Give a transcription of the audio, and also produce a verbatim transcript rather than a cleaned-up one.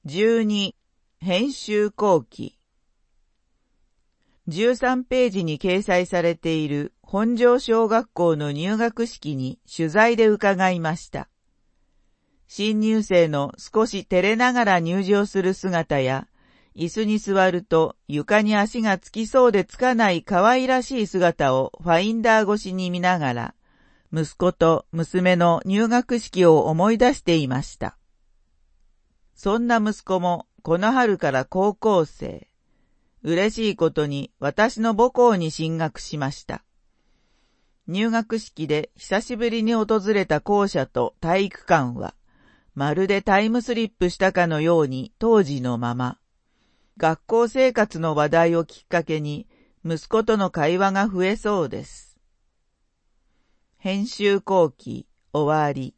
じゅうに、編集後期。じゅうさんページに掲載されている本庄小学校の入学式に取材で伺いました。新入生の少し照れながら入場する姿や、椅子に座ると床に足がつきそうでつかない可愛らしい姿をファインダー越しに見ながら、息子と娘の入学式を思い出していました。そんな息子もこの春から高校生。嬉しいことに私の母校に進学しました。入学式で久しぶりに訪れた校舎と体育館は、まるでタイムスリップしたかのように当時のまま。学校生活の話題をきっかけに息子との会話が増えそうです。編集後期終わり。